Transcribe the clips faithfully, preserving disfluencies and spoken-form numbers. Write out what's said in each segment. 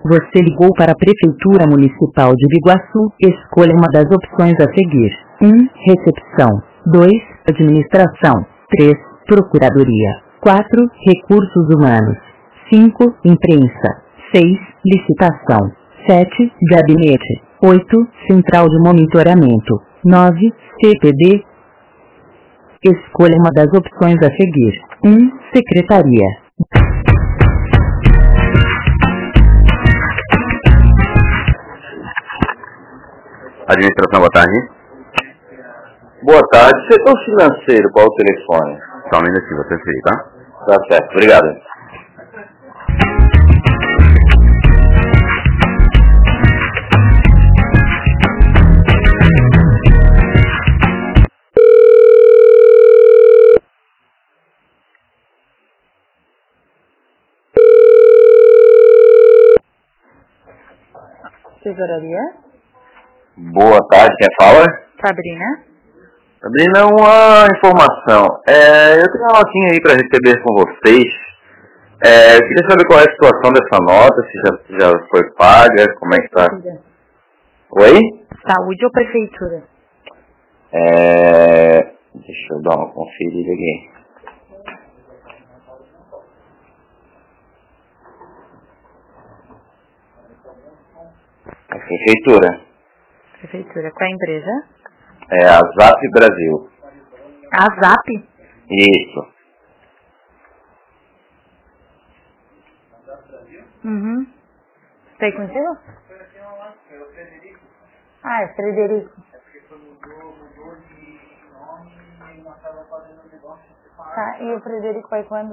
Você ligou para a Prefeitura Municipal de Biguaçu. Escolha uma das opções a seguir. um. Recepção. dois. Administração. três. Procuradoria. quatro. Recursos humanos. cinco. Imprensa. seis. Licitação. sete. Gabinete. oito. Central de monitoramento. nove. C P D. Escolha uma das opções a seguir. um. Secretaria. Administração, boa tarde. Boa tarde. Setor financeiro, qual o telefone? Só um minutinho, vou transferir, tá? Tá certo, obrigado. Tesouraria? Boa tarde, quem fala? Sabrina? Sabrina, uma informação. É, eu tenho uma notinha aí para receber com vocês. É, eu queria saber qual é a situação dessa nota, se já, já foi paga, como é que tá. Oi? Saúde ou prefeitura? É, deixa eu dar uma conferida aqui. A prefeitura. Prefeitura. Qual é a empresa? É a Zap Brasil. A Zap? Isso. Uhum. Você aí conheceu? Ah, é Frederico. Tá, e o Frederico vai quando?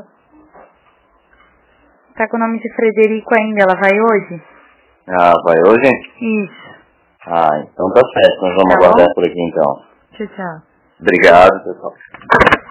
Tá com o nome de Frederico ainda, ela vai hoje? Ah, vai hoje? Isso. Ah, então tá certo, nós vamos Tá aguardar bom? por aqui então. Tchau, tchau. Obrigado, pessoal.